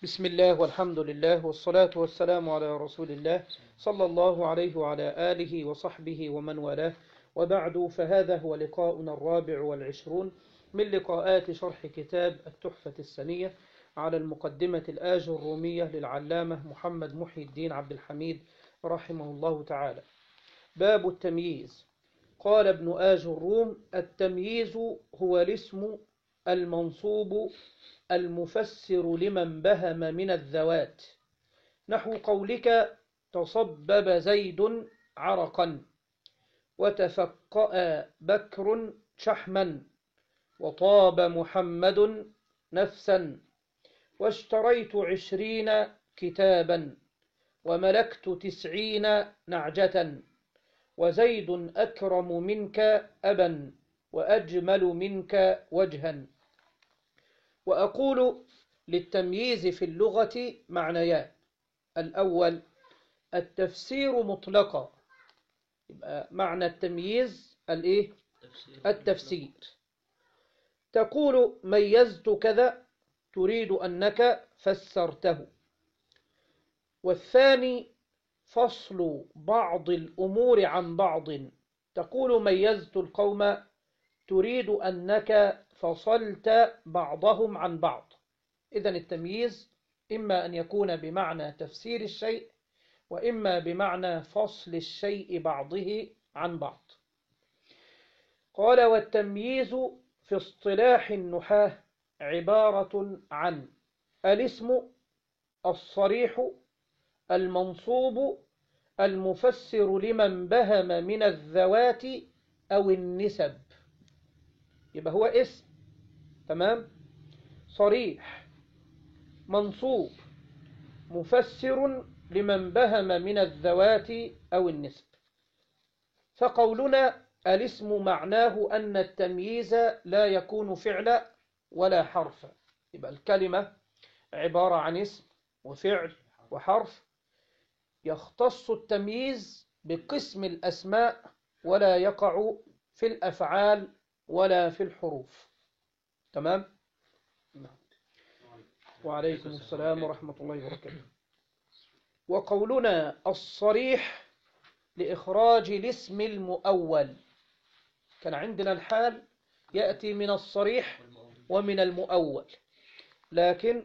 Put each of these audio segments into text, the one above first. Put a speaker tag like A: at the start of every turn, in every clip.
A: بسم الله والحمد لله والصلاة والسلام على رسول الله صلى الله عليه وعلى آله وصحبه ومن والاه، وبعد، فهذا هو لقاؤنا الرابع والعشرون من لقاءات شرح كتاب التحفة السنية على المقدمة الآج الرومية للعلامة محمد محي الدين عبد الحميد رحمه الله تعالى. باب التمييز. قال ابن آج الروم: التمييز هو الاسم المنصوب المفسر لمن بهم من الذوات، نحو قولك تصبب زيد عرقا، وتفقأ بكر شحما، وطاب محمد نفسا، واشتريت 20 كتابا، وملكت 90 نعجة، وزيد أكرم منك أبا، وأجمل منك وجها. وأقول للتمييز في اللغة معنيان: الأول التفسير مطلقا، يبقى معنى التمييز التفسير. تقول ميزت كذا تريد أنك فسرته. والثاني فصل بعض الأمور عن بعض، تقول ميزت القوم تريد أنك فصلت بعضهم عن بعض. إذن التمييز إما أن يكون بمعنى تفسير الشيء، وإما بمعنى فصل الشيء بعضه عن بعض. قال: والتمييز في اصطلاح النحاة عبارة عن الاسم الصريح المنصوب المفسر لمن بهم من الذوات أو النسب. يبقى هو اسم، تمام، صريح منصوب مفسر لمن بهم من الذوات أو النسب. فقولنا الاسم معناه أن التمييز لا يكون فعلا ولا حرفا، يبقى الكلمة عبارة عن اسم وفعل وحرف، يختص التمييز بقسم الأسماء ولا يقع في الأفعال ولا في الحروف. تمام؟ وعليكم السلام ورحمة الله وبركاته. وقولنا الصريح لإخراج الاسم المؤول، كان عندنا الحال يأتي من الصريح ومن المؤول، لكن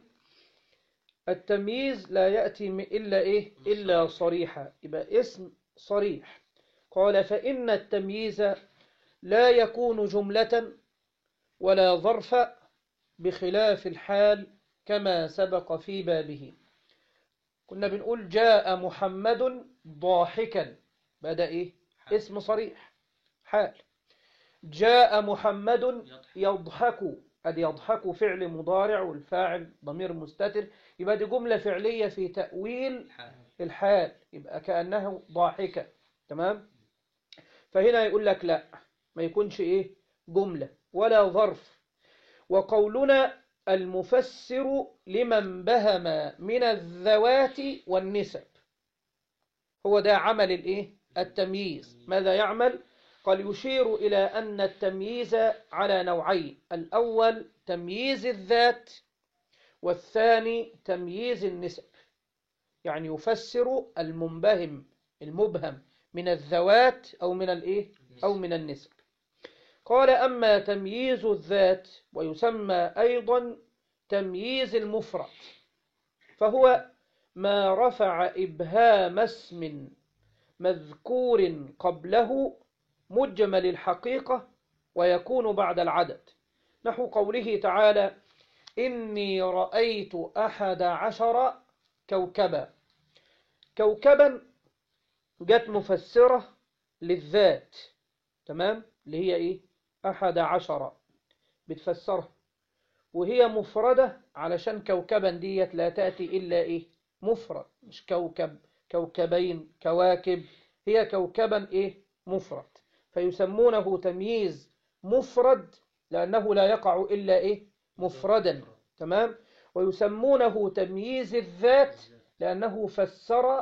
A: التمييز لا يأتي إلا صريحا، يبقى اسم صريح. قال: فإن التمييز لا يكون جملة ولا ظرف بخلاف الحال كما سبق في بابه. كنا بنقول جاء محمد ضاحكا، بدأ اسم صريح حال. جاء محمد يضحك، قد يضحك فعل مضارع والفاعل ضمير مستتر، يبقى دي جملة فعلية في تأويل الحال، يبقى كأنه ضاحكا. تمام؟ فهنا يقول لك لا، ما يكونش جملة ولا ظرف. وقولنا المفسر لمن بهم من الذوات والنسب، هو ده عمل التمييز. ماذا يعمل؟ قال: يشير إلى أن التمييز على نوعين: الأول تمييز الذات، والثاني تمييز النسب. يعني يفسر المبهم من الذوات أو من النسب. قال: أما تمييز الذات، ويسمى أيضا تمييز المفرد، فهو ما رفع إبهام اسم مذكور قبله مجمل الحقيقة ويكون بعد العدد، نحو قوله تعالى: إني رأيت 11 كوكبا. كوكبا جت مفسرة للذات، تمام، اللي هي 11 بتفسرها، وهي مفردة علشان كوكبا ديت لا تأتي إلا مفرد، مش كوكب، كوكبين، كواكب، هي كوكبا مفرد، فيسمونه تمييز مفرد لأنه لا يقع إلا مفردا. تمام؟ ويسمونه تمييز الذات لأنه فسر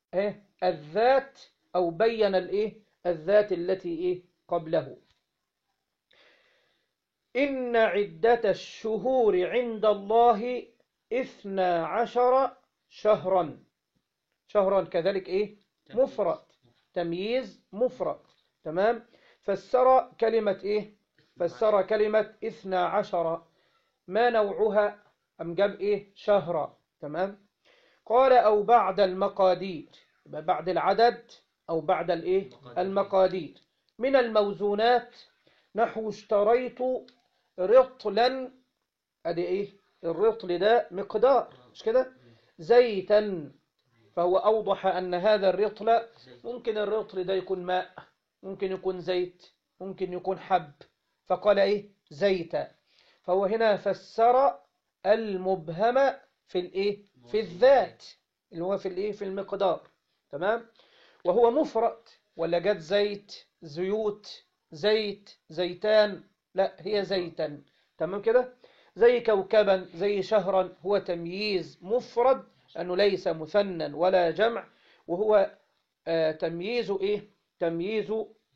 A: الذات أو بين الذات التي قبله. إن عدة الشهور عند الله 12 شهرا. شهرا كذلك إيه؟ مفرد، تمييز مفرد. تمام. فسر كلمة إيه؟ فسر كلمة 12 ما نوعها؟ أم جاب إيه؟ شهرا. تمام. قال أو بعد المقادير، بعد العدد أو بعد الإيه؟ المقادير. من الموزونات نحو اشتريت رطلا. أدي إيه؟ الرطل ده مقدار، مش كده؟ زيتا. فهو أوضح أن هذا الرطل ممكن الرطل ده يكون ماء، ممكن يكون زيت، ممكن يكون حب، فقال إيه؟ زيتا. فهو هنا فسر المبهم في الإيه؟ في الذات، اللي هو في الإيه؟ في المقدار. تمام. وهو مفرد، ولا جت زيت، زيوت، زيت، زيتان؟ لا، هي زيتا. تمام كده. زي كوكبا، زي شهرا، هو تمييز مفرد أنه ليس مثنى ولا جمع، وهو تمييز إيه؟ تمييز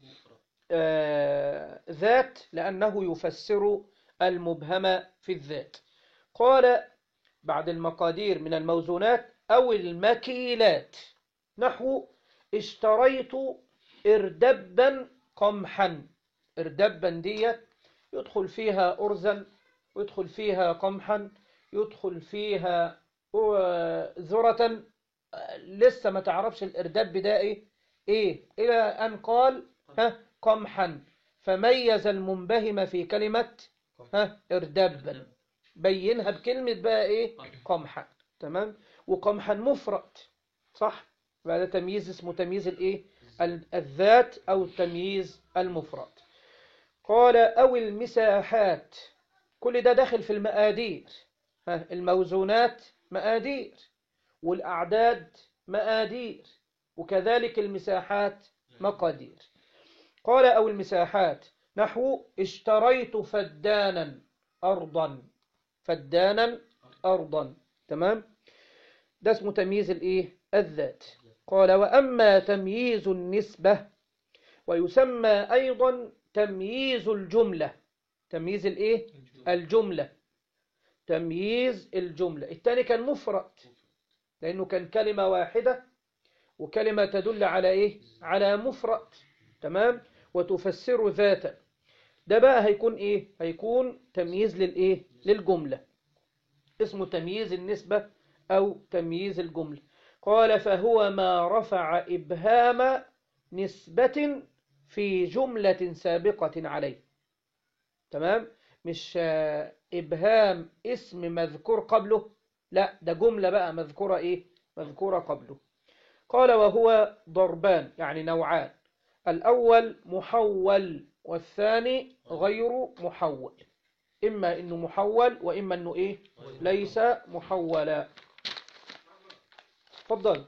A: ذات، لأنه يفسر المبهم في الذات. قال بعد المقادير من الموزونات أو المكيلات نحو اشتريت اردبا قمحا. اردبا دي يدخل فيها أرزا، يدخل فيها قمحا، يدخل فيها ذرة. لسه ما تعرفش الإردب ده إيه إلى أن قال قمحا، فميز المنبهم في كلمة اردبا، بينها بكلمة بقى إيه؟ قمحا. تمام. وقمحا مفرد، صح؟ بعد تمييز اسمه تمييز الإيه؟ الذات أو التمييز المفرد. قال أو المساحات، كل ده داخل في المقادير. الموزونات مقادير، والأعداد مقادير، وكذلك المساحات مقادير. قال أو المساحات نحو اشتريت فدانا أرضا. فدانا أرضا. تمام. ده اسمه تمييز الإيه؟ الذات. قال وأما تمييز النسبة ويسمى أيضا تمييز الجملة. تمييز الإيه؟ الجملة. تمييز الجملة. الثاني كان مفرد لأنه كان كلمة واحدة، وكلمة تدل على إيه؟ على مفرد. تمام. وتفسر ذاتا. ده بقى هيكون إيه؟ هيكون تمييز للإيه؟ للجملة، اسمه تمييز النسبة أو تمييز الجملة. قال فهو ما رفع إبهام نسبة في جملة سابقة عليه. تمام. مش إبهام اسم مذكور قبله، لا، ده جملة بقى مذكورة إيه؟ مذكورة قبله. قال وهو ضربان، يعني نوعان. الأول محول، والثاني غير محول. إما إنه محول، وإما إنه إيه؟ ليس محولا. تفضل.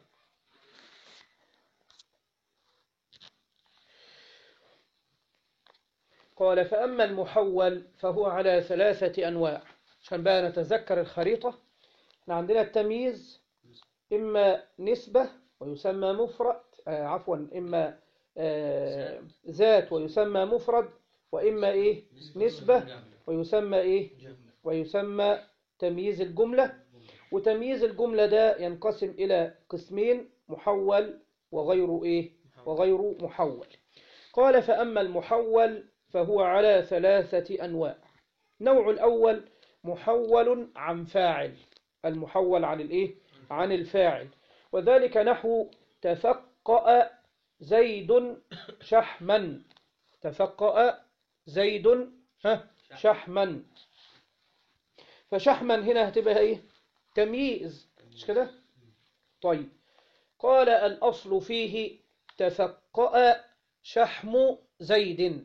A: قال فأما المحول فهو على 3 أنواع. عشان بقى نتذكر الخريطة، احنا عندنا التمييز إما نسبة ويسمى مفرد، إما ذات ويسمى مفرد، وإما إيه؟ نسبة ويسمى إيه؟ ويسمى تمييز الجملة. وتمييز الجملة ده ينقسم إلى قسمين: محول وغير إيه؟ وغير محول. قال فأما المحول فهو على 3 أنواع. نوع الأول محول عن فاعل. المحول عن الإيه؟ عن الفاعل. وذلك نحو تفقأ زيد شحما. تفقأ زيد شحما. فشحما هنا هتبقى إيه؟ تمييز، مش كده؟ طيب. قال الأصل فيه تفقأ شحم زيد.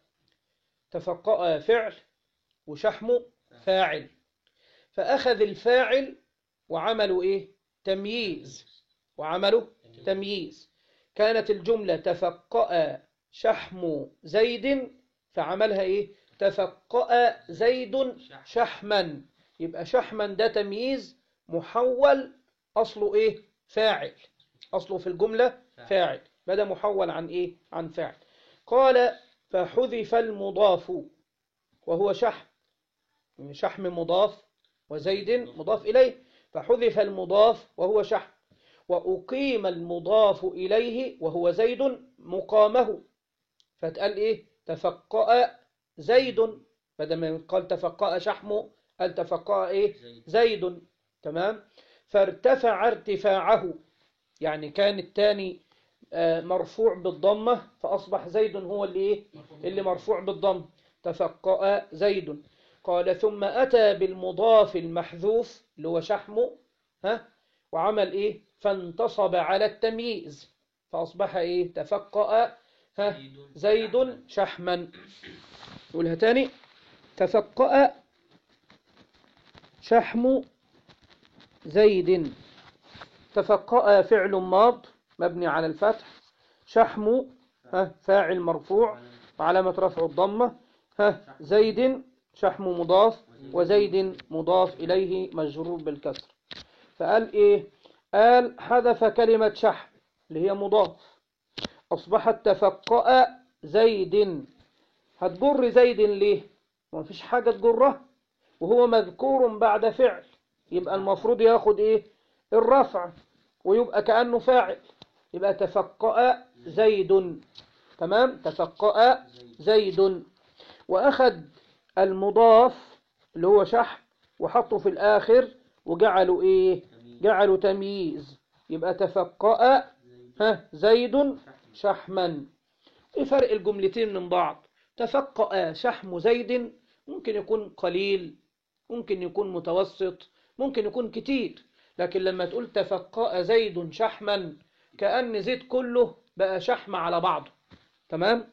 A: تفقأ فعل وشحم فاعل، فأخذ الفاعل وعملوا إيه؟ تمييز. وعملوا تمييز. كانت الجملة تفقأ شحم زيد، فعملها إيه؟ تفقأ زيد شحما. يبقى شحما ده تمييز محول، أصله إيه؟ فاعل. أصله في الجملة فاعل، بدأ محول عن إيه؟ عن فاعل. قال فحذف المضاف وهو شحم. شحم مضاف وزيد مضاف إليه، فحذف المضاف وهو شحم، وأقيم المضاف إليه وهو زيد مقامه، فتقال إيه؟ تفقأ زيد، بدل ما قال تفقأ شحمه قال تفقأ إيه؟ زيد. تمام. فارتفع ارتفاعه، يعني كان الثاني مرفوع بالضمة، فأصبح زيد هو اللي إيه؟ اللي مرفوع بالضم، تفقأ زيد. قال ثم أتى بالمضاف المحذوف اللي هو شحمه، وعمل إيه؟ فانتصب على التمييز، فأصبح إيه؟ تفقأ زيد شحما. نقولها تاني: تفقأ شحم زيد. تفقأ فعل ماض مبني على الفتح، شحم فاعل مرفوع وعلامة رفع الضمة، زيد شحم مضاف، وزيد مضاف إليه مجرور بالكسر. فقال إيه؟ قال حذف كلمة شحم اللي هي مضاف، أصبحت تفقأ زيد. هتجر زيد ليه؟ ما فيش حاجة تجره وهو مذكور بعد فعل، يبقى المفروض ياخد إيه؟ الرفع، ويبقى كأنه فاعل، يبقى تفقأ زيد. تمام. تفقأ زيد، وأخذ المضاف اللي هو شحم وحطه في الآخر وجعله إيه؟ جعله تمييز، يبقى تفقأ زيد شحما. ايه فرق الجملتين من بعض؟ تفقأ شحم زيد ممكن يكون قليل، ممكن يكون متوسط، ممكن يكون كتير، لكن لما تقول تفقأ زيد شحما كأن زيد كله بقى شحم على بعضه. تمام.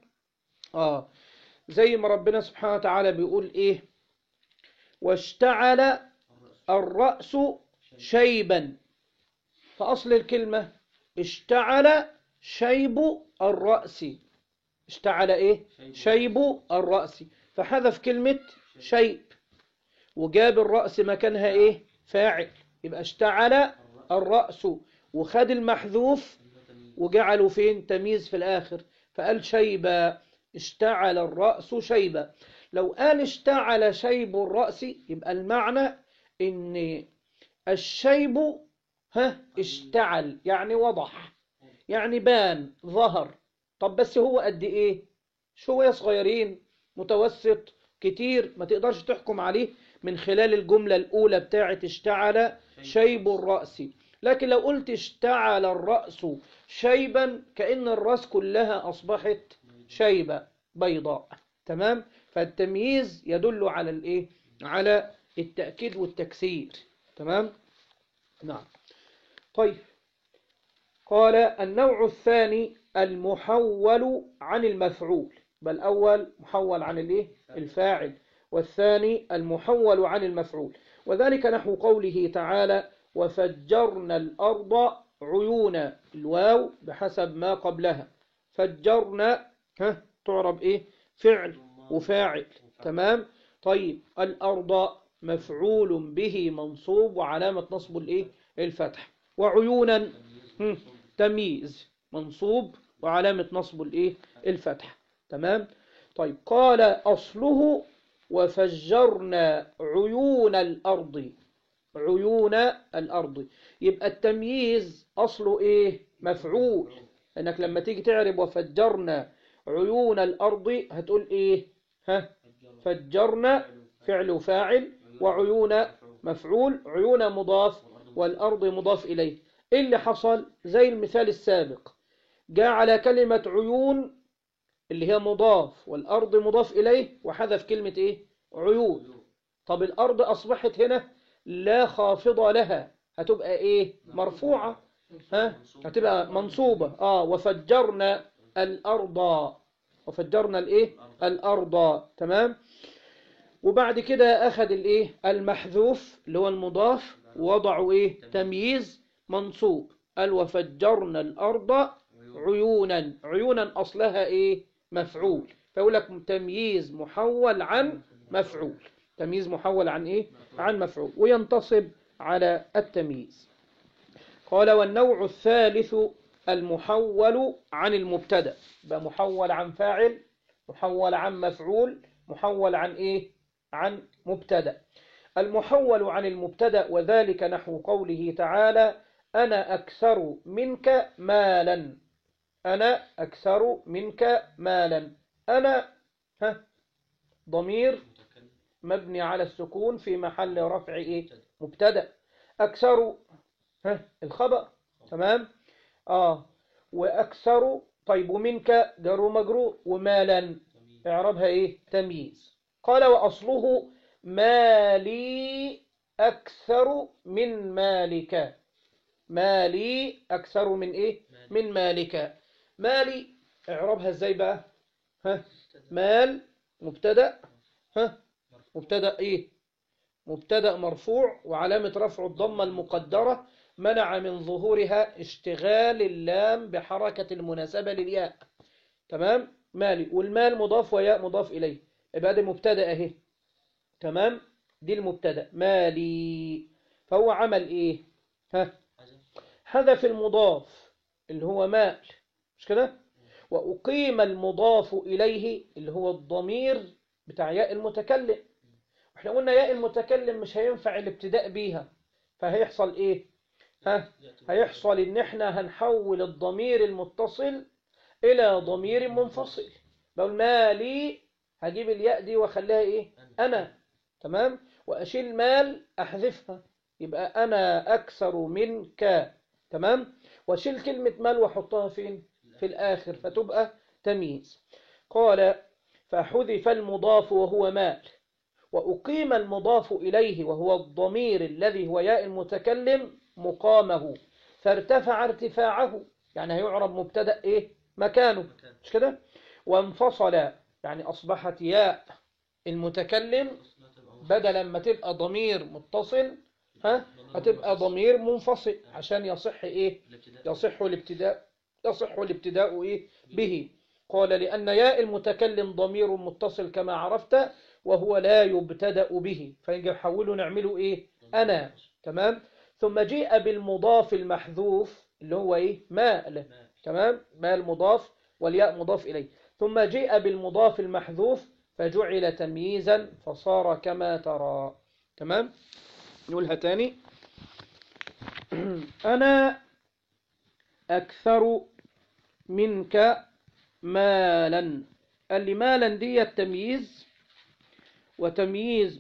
A: زي ما ربنا سبحانه وتعالى بيقول ايه: واشتعل الرأس شيبا. فأصل الكلمة اشتعل شيب الرأس، اشتعل ايه؟ شيب الرأس، فحذف كلمة شيب وجاب الرأس مكانها ايه؟ فاعل، يبقى اشتعل الرأس، وخد المحذوف وجعله فين؟ تمييز في الآخر، فقال شيبا، اشتعل الرأس شيبا. لو قال اشتعل شيب الرأس يبقى المعنى ان الشيب اشتعل، يعني وضح، يعني بان، ظهر. طب بس هو قد ايه؟ شوية صغيرين، متوسط، كتير؟ ما تقدرش تحكم عليه من خلال الجملة الأولى بتاعت اشتعل شيب الرأس. لكن لو قلت اشتعل الرأس شيبا كأن الرأس كلها أصبحت شيبة بيضاء. تمام. فالتمييز يدل على الايه؟ على التأكيد والتكسير. تمام. نعم. طيب، قال النوع الثاني المحول عن المفعول، بل الأول محول عن الايه؟ الفاعل، والثاني المحول عن المفعول، وذلك نحو قوله تعالى: وفجرنا الأرض عيونا، الواو بحسب ما قبلها، فجرنا تعرب ايه؟ فعل وفاعل. تمام. طيب، الأرض مفعول به منصوب وعلامة نصب الايه؟ الفتح، وعيونا تمييز منصوب وعلامة نصب الايه؟ الفتح. تمام. طيب، قال أصله وفجرنا عيون الأرض، عيون الأرض، يبقى التمييز أصله إيه؟ مفعول، لأنك لما تيجي تعرب وفجرنا عيون الأرض هتقول إيه؟ فجرنا فعل وفاعل، وعيون مفعول، عيون مضاف والأرض مضاف إليه. إيه اللي حصل؟ زي المثال السابق، جاء على كلمة عيون اللي هي مضاف والأرض مضاف إليه وحذف كلمة إيه؟ عيون. طب الأرض أصبحت هنا لا خافضة لها، هتبقى إيه؟ مرفوعة، هتبقى منصوبة. وفجرنا الأرض، وفجرنا الإيه؟ الأرض. تمام. وبعد كده أخذ الإيه؟ المحذوف اللي هو المضاف ووضعوا إيه؟ تمييز منصوب، قال وفجرنا الأرض عيونا، عيونا أصلها إيه؟ مفعول، فيقول لك تمييز محول عن مفعول، تمييز محول عن إيه؟ عن مفعول، وينتصب على التمييز. قال والنوع الثالث المحول عن المبتدأ، يبقى محول عن فاعل، محول عن مفعول، محول عن إيه؟ عن مبتدأ. المحول عن المبتدأ، وذلك نحو قوله تعالى: أنا أكثر منك مالا. أنا أكثر منك مالا. أنا ضمير مبني على السكون في محل رفع إيه؟ مبتدأ. أكثر الخبر. تمام. وأكثر. طيب، ومنك جر ومجرور، ومالا إعرابها إيه؟ تمييز. قال: وأصله مالي أكثر من مالك. مالي أكثر من إيه؟ من مالك. مالي إعرابها إزاي بقى؟ مال مبتدأ. مبتدأ إيه؟ مبتدأ مرفوع، وعلامة رفع الضمة المقدرة، منع من ظهورها اشتغال اللام بحركة المناسبة للياء. تمام. مالي، والمال مضاف وياء مضاف إليه، يبقى ده مبتدأ أهي. تمام. دي المبتدأ مالي. فهو عمل إيه؟ حذف المضاف اللي هو مال، مش كده؟ وأقيم المضاف إليه اللي هو الضمير بتاع ياء المتكلم. احنا قلنا ياء المتكلم مش هينفع الابتداء بيها، فهيحصل ايه؟ هيحصل ان احنا هنحول الضمير المتصل الى ضمير منفصل. بقول مالي، هجيب الياء دي واخليها ايه؟ انا. تمام. واشيل مال احذفها، يبقى انا اكثر منك. تمام. واشيل كلمة مال واحطها فين؟ في الاخر، فتبقى تمييز. قال: فحذف المضاف وهو مال، وأقيم المضاف إليه وهو الضمير الذي هو ياء المتكلم مقامه، فارتفع ارتفاعه، يعني هيعرب مبتدأ إيه؟ مكانه، مش كده؟ وانفصل، يعني أصبحت ياء المتكلم بدلا ما تبقى ضمير متصل هتبقى ضمير منفصل، عشان يصح إيه؟ يصح الابتداء إيه؟ به. قال: لأن ياء المتكلم ضمير متصل كما عرفت، وهو لا يبتدأ به، فنجي نحوله نعمله إيه؟ أنا. تمام. ثم جيء بالمضاف المحذوف اللي هو إيه؟ مال. تمام. مال مضاف والياء مضاف إليه. ثم جيء بالمضاف المحذوف فجعل تمييزا فصار كما ترى. تمام. نقولها تاني. أنا أكثر منك مالا. قال لي مالا دي التمييز، وتمييز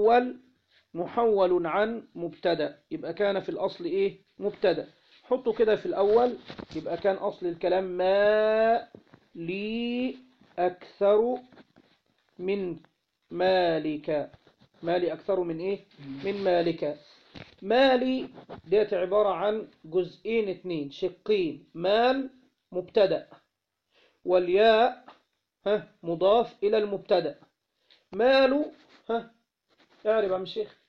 A: محول عن مبتدأ، يبقى كان في الأصل إيه؟ مبتدأ. حطه كده في الأول، يبقى كان أصل الكلام ما لي أكثر من مالك. مالي أكثر من إيه؟ من مالك. مالي ديت عبارة عن جزئين اتنين شقين. مال مبتدأ، والياء مضاف إلى المبتدأ. مال اعرب يا عم الشيخ.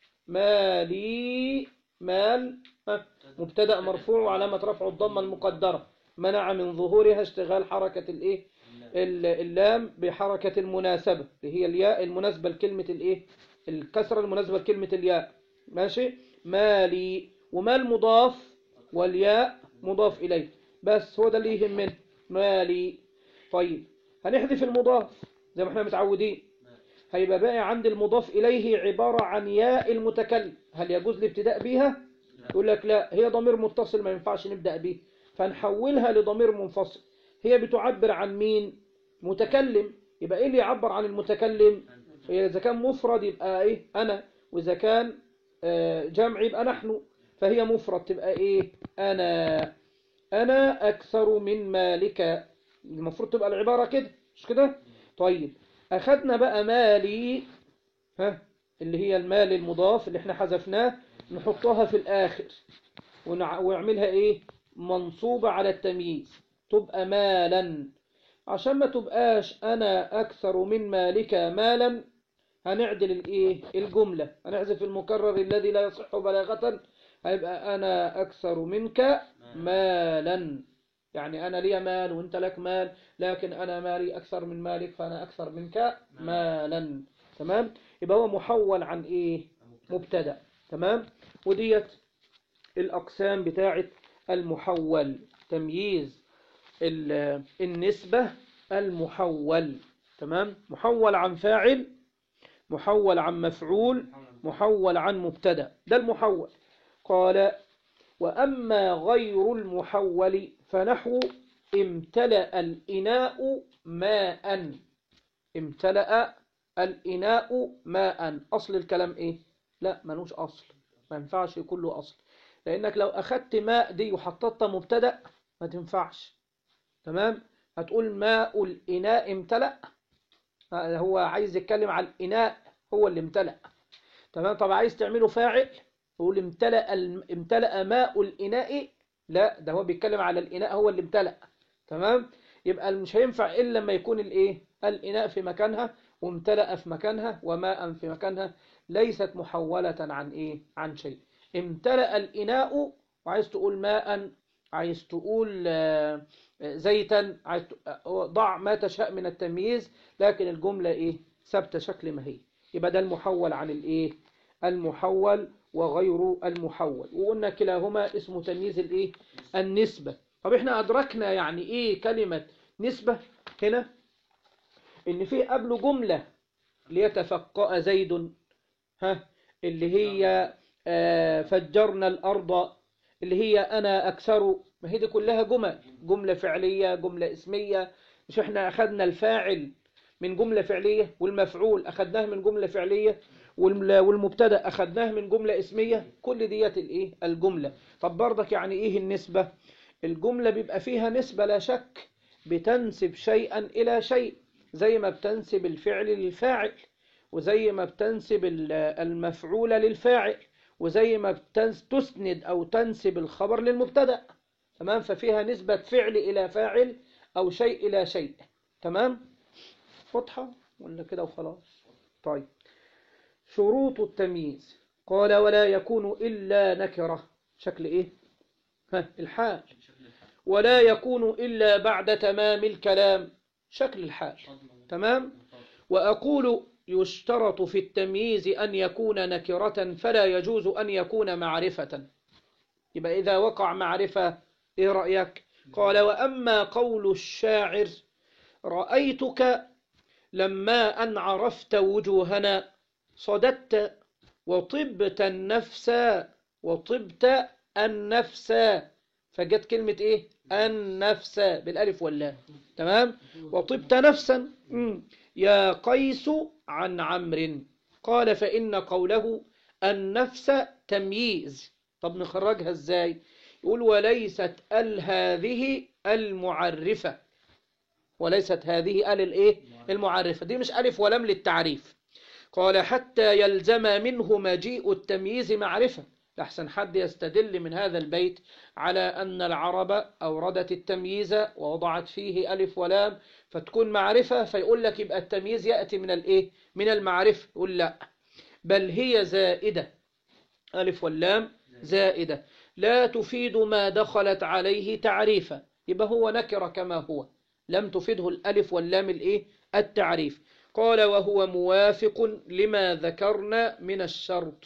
A: مالي. مال مبتدأ مرفوع وعلامة رفع الضمة المقدرة، منع من ظهورها اشتغال حركة الايه؟ اللام بحركة المناسبة اللي هي الياء المناسبة لكلمة الايه؟ الكسرة المناسبة لكلمة الياء. ماشي. مالي، ومال مضاف والياء مضاف إليه، بس هو ده اللي يهمنا. مالي. طيب، هنحذف المضاف زي ما احنا متعودين، هيبقى باقي عند المضاف إليه عبارة عن ياء المتكلم. هل يجوز الابتداء بيها؟ يقول لك لا، هي ضمير متصل ما ينفعش نبدأ به، فنحولها لضمير منفصل. هي بتعبر عن مين؟ متكلم. يبقى ايه اللي يعبر عن المتكلم؟ إذا كان مفرد يبقى ايه؟ أنا، وإذا كان جمع يبقى نحن، فهي مفرد تبقى ايه؟ أنا. أنا أكثر من مالك. المفروض تبقى العبارة كده، مش كده؟ طيب، أخذنا بقى مالي اللي هي المال المضاف اللي احنا حذفناه، نحطها في الآخر ونعملها ايه؟ منصوبة على التمييز، تبقى مالا. عشان ما تبقاش أنا أكثر من مالك مالا، هنعدل الايه؟ الجملة، هنحذف المكرر الذي لا يصح بلاغة، هيبقى أنا أكثر منك مالا. يعني أنا لي مال وأنت لك مال، لكن أنا مالي أكثر من مالك، فأنا أكثر منك مالا. تمام. يبقى هو محول عن إيه؟ مبتدأ. تمام. وديت الأقسام بتاعة المحول. تمييز النسبة المحول. تمام. محول عن فاعل، محول عن مفعول، محول عن مبتدأ، ده المحول. قال وأما غير المحول فنحو امتلأ الإناء ماء. امتلأ الإناء ماء، أصل الكلام إيه؟ لا ملوش أصل، ما ينفعش يكون له أصل، لأنك لو أخدت ماء دي وحطتها مبتدأ ما تنفعش. تمام؟ هتقول ماء الإناء امتلأ، هو عايز يتكلم على الإناء هو اللي امتلأ. تمام؟ طب عايز تعمله فاعل يقول امتلأ ماء الإناء، لا ده هو بيتكلم على الإناء هو اللي امتلأ. تمام؟ يبقى مش هينفع إلا لما يكون الإيه؟ الإناء في مكانها وامتلأ في مكانها وماء في مكانها، ليست محولة عن إيه؟ عن شيء. امتلأ الإناء وعايز تقول ماء، عايز تقول زيتا، عايز ضع ما تشاء من التمييز، لكن الجملة إيه؟ ثابتة شكل ما هي. يبقى ده المحول عن الإيه؟ المحول وغير المحول، وقلنا كلاهما اسمه تمييز الإيه؟ النسبة. طب احنا أدركنا يعني إيه كلمة نسبة هنا؟ إن في قبله جملة ليتفقأ زيد، ها، اللي هي فجرنا الأرض، اللي هي أنا أكثر، ما هي دي كلها جملة فعلية جملة اسمية. مش احنا أخذنا الفاعل من جملة فعلية والمفعول أخذناه من جملة فعلية والمبتدأ أخذناه من جملة اسمية، كل ديت الإيه؟ الجملة. طب برضك يعني إيه النسبة؟ الجملة بيبقى فيها نسبة لا شك، بتنسب شيئا إلى شيء، زي ما بتنسب الفعل للفاعل، وزي ما بتنسب المفعول للفاعل، وزي ما تسند أو تنسب الخبر للمبتدأ. تمام؟ ففيها نسبة فعل إلى فاعل أو شيء إلى شيء. تمام؟ واضحة ولا كده وخلاص؟ طيب، شروط التمييز. قال ولا يكون إلا نكرة، شكل إيه؟ الحال. ولا يكون إلا بعد تمام الكلام، شكل الحال. تمام؟ وأقول يشترط في التمييز أن يكون نكرة فلا يجوز أن يكون معرفة. يبقى إذا وقع معرفة إيه رأيك؟ قال وأما قول الشاعر رأيتك لما أن عرفت وجوهنا صددت وطبت النفس، وطبت النفس، فجت كلمة إيه؟ النفس بالألف واللام. تمام؟ وطبت نفسا يا قيس عن عمرو. قال فإن قوله النفس تمييز. طب نخرجها إزاي؟ يقول وليست هذه المعرفة، وليست هذه الإيه؟ المعرفة، دي مش ألف ولام للتعريف. قال حتى يلزم منه مجيء التمييز معرفة، لحسن حد يستدل من هذا البيت على أن العرب أوردت التمييز ووضعت فيه ألف ولام فتكون معرفة، فيقول لك يبقى التمييز يأتي من الإيه؟ من المعرفة. يقول لا، بل هي زائدة، ألف واللام زائدة لا تفيد ما دخلت عليه تعريفا، يبقى هو نكر كما هو، لم تفيده الألف واللام الإيه؟ التعريف. قال وهو موافق لما ذكرنا من الشرط.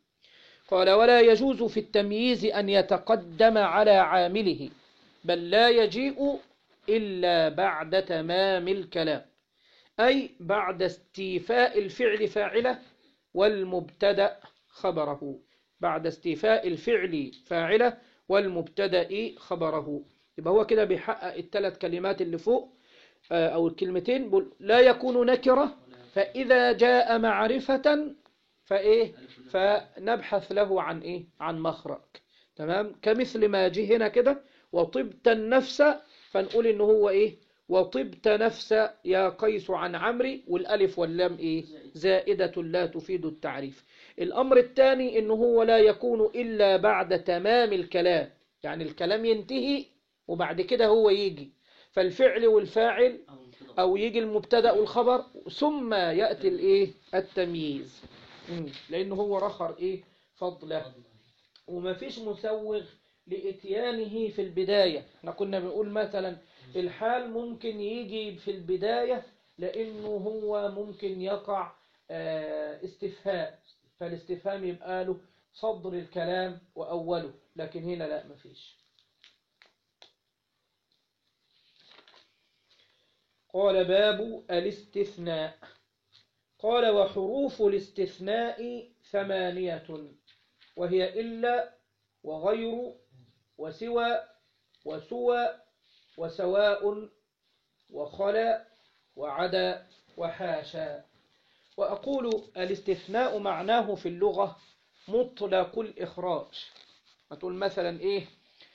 A: قال ولا يجوز في التمييز أن يتقدم على عامله، بل لا يجيء إلا بعد تمام الكلام، أي بعد استيفاء الفعل فاعله والمبتدأ خبره، بعد استيفاء الفعل فاعله والمبتدأ خبره. يبقى هو كده بيحقق الثلاث كلمات اللي فوق أو الكلمتين. لا يكون نكرة، فإذا جاء معرفة فإيه؟ فنبحث له عن إيه؟ عن مخرج. تمام؟ كمثل ما جه هنا كده وطبت النفس، فنقول إنه هو إيه؟ وطبت نفس يا قيس عن عمري، والألف واللام إيه؟ زائدة لا تفيد التعريف. الأمر الثاني إنه هو لا يكون إلا بعد تمام الكلام، يعني الكلام ينتهي وبعد كده هو يجي، فالفعل والفاعل أو يجي المبتدأ والخبر ثم يأتي الإيه؟ التمييز، لأنه هو رخر إيه؟ فضله، وما فيش مسوغ لإتيانه في البداية. احنا كنا بنقول مثلا الحال ممكن يجي في البداية لأنه هو ممكن يقع استفهام، فالاستفهام يبقى له صدر الكلام وأوله، لكن هنا لا، مفيش. قال باب الاستثناء. قال وحروف الاستثناء 8، وهي إلا وغير وسوى وسوى وسواء وخلا وعدا وحاشا. وأقول الاستثناء معناه في اللغة مطلق الإخراج. هتقول مثلا إيه؟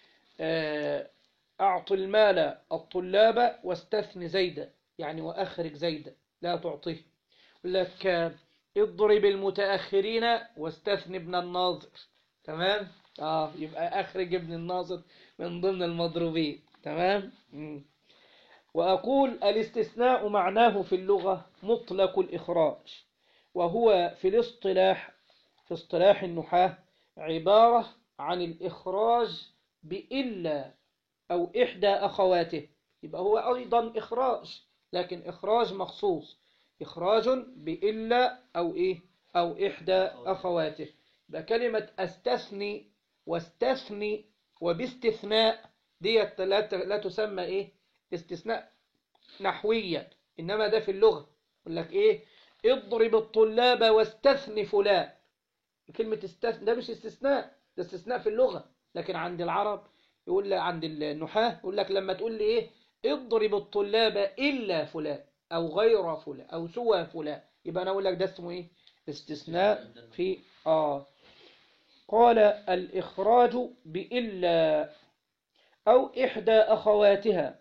A: أعط المال الطلاب واستثن زيدا، يعني وأخرج زيدا، لا تعطيه. لك اضرب المتأخرين واستثن ابن الناظر. تمام؟ يبقى أخرج ابن الناظر من ضمن المضروبين. تمام؟ وأقول الاستثناء معناه في اللغة مطلق الإخراج، وهو في الاصطلاح، في اصطلاح النحاة، عبارة عن الإخراج بإلا أو إحدى أخواته. يبقى هو أيضا إخراج، لكن إخراج مخصوص، إخراج بإلا أو إيه أو إحدى أخواته. يبقى كلمة أستثني واستثني وباستثناء ديت لا تسمى إيه استثناء نحويا، إنما ده في اللغة. يقول لك إيه؟ اضرب الطلاب واستثني فلان. كلمة استثناء ده مش استثناء، ده استثناء في اللغة، لكن عند العرب يقول لك، عند النحاة يقول لك لما تقول لي إيه اضرب الطلاب إلا فلان أو غير فلان أو سوى فلان، يبقى أنا أقول لك ده اسمه إيه؟ استثناء في قال الإخراج بإلا أو إحدى أخواتها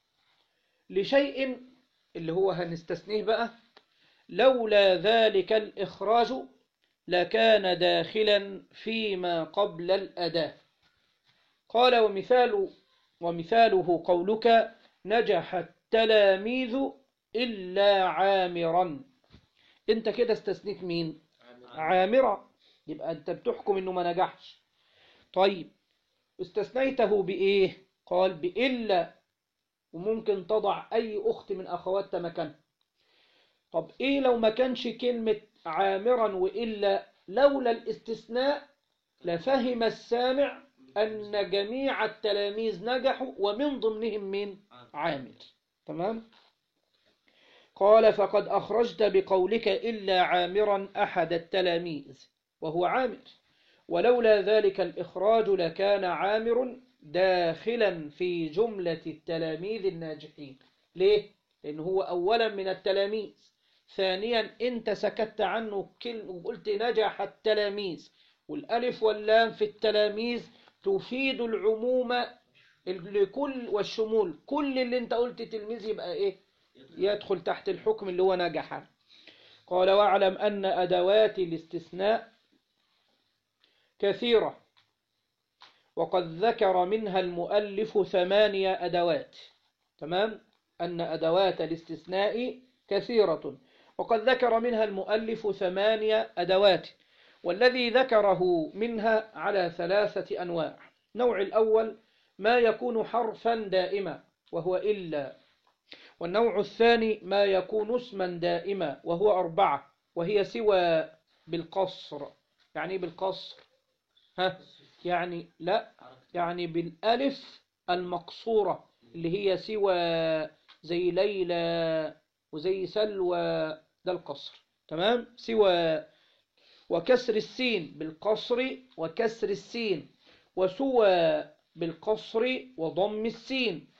A: لشيء، اللي هو هنستثنيه بقى، لولا ذلك الإخراج لكان داخلا فيما قبل الأداة. قال ومثاله قولك نجح التلاميذ إلا عامرا. انت كده استثنيت مين؟ عامرا، يبقى انت بتحكم انه ما نجحش. طيب استثنيته بإيه؟ قال بإلا، وممكن تضع أي أخت من أخواتها مكانها. طب إيه لو ما كانش كلمة عامرا وإلا؟ لولا الاستثناء لفهم السامع أن جميع التلاميذ نجحوا ومن ضمنهم من عامر. تمام؟ قال فقد أخرجت بقولك إلا عامرا أحد التلاميذ وهو عامر، ولولا ذلك الإخراج لكان عامر داخلا في جملة التلاميذ الناجحين. ليه؟ لأنه هو أولا من التلاميذ، ثانيا أنت سكت عنه وقلت نجح التلاميذ، والألف واللام في التلاميذ تفيد العموم لكل والشمول، كل اللي انت قلت تلميذ يبقى ايه؟ يدخل تحت الحكم اللي هو نجح. قال واعلم أن أدوات الاستثناء كثيرة، وقد ذكر منها المؤلف 8 أدوات. تمام؟ أن أدوات الاستثناء كثيرة، وقد ذكر منها المؤلف 8 أدوات، والذي ذكره منها على 3 أنواع. النوع الأول ما يكون حرفا دائما وهو إلا، والنوع الثاني ما يكون اسما دائما وهو 4، وهي سوى بالقصر. يعني بالقصر يعني لا، يعني بالألف المقصورة اللي هي سوى، زي ليلى وزي سلوى، ده القصر. تمام؟ سوى. وكسر السين بالقصر وكسر السين، وسوى بالقصر وضم السين،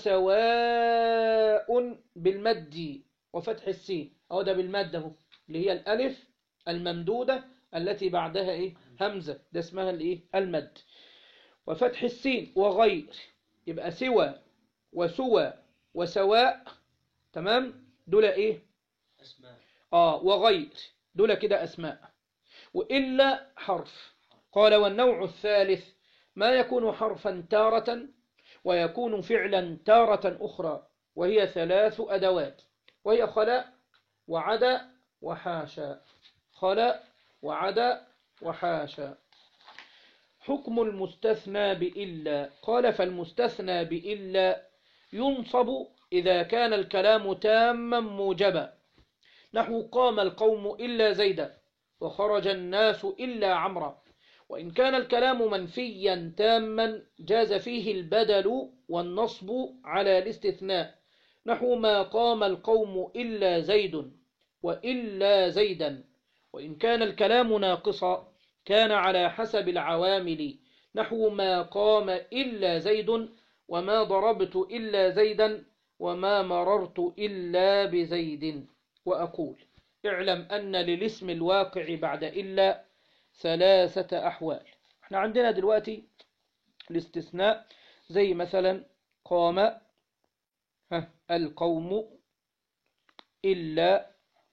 A: وسواء بالمد وفتح السين. أو ده بالمد اهو، اللي هي الألف الممدودة التي بعدها إيه؟ همزة، ده اسمها الإيه؟ المد. وفتح السين وغير، يبقى سوى وسوى وسواء. تمام؟ دول إيه؟ أسماء. وغير، دول كده أسماء. وإلا حرف. قال والنوع الثالث ما يكون حرفا تارة ويكون فعلا تارة أخرى، وهي 3 أدوات، وهي خلاء وعدا وحاشا. خلاء وعدا وحاشا. حكم المستثنى بإلا. قال فالمستثنى بإلا ينصب إذا كان الكلام تاما موجبا، نحو قام القوم إلا زيدا وخرج الناس إلا عمرا. وإن كان الكلام منفيا تاما جاز فيه البدل والنصب على الاستثناء، نحو ما قام القوم إلا زيد وإلا زيدا. وإن كان الكلام ناقصا كان على حسب العوامل، نحو ما قام إلا زيد، وما ضربت إلا زيدا، وما مررت إلا بزيد. وأقول اعلم أن للاسم الواقع بعد إلا ثلاثة أحوال. احنا عندنا دلوقتي الاستثناء زي مثلا قام القوم إلا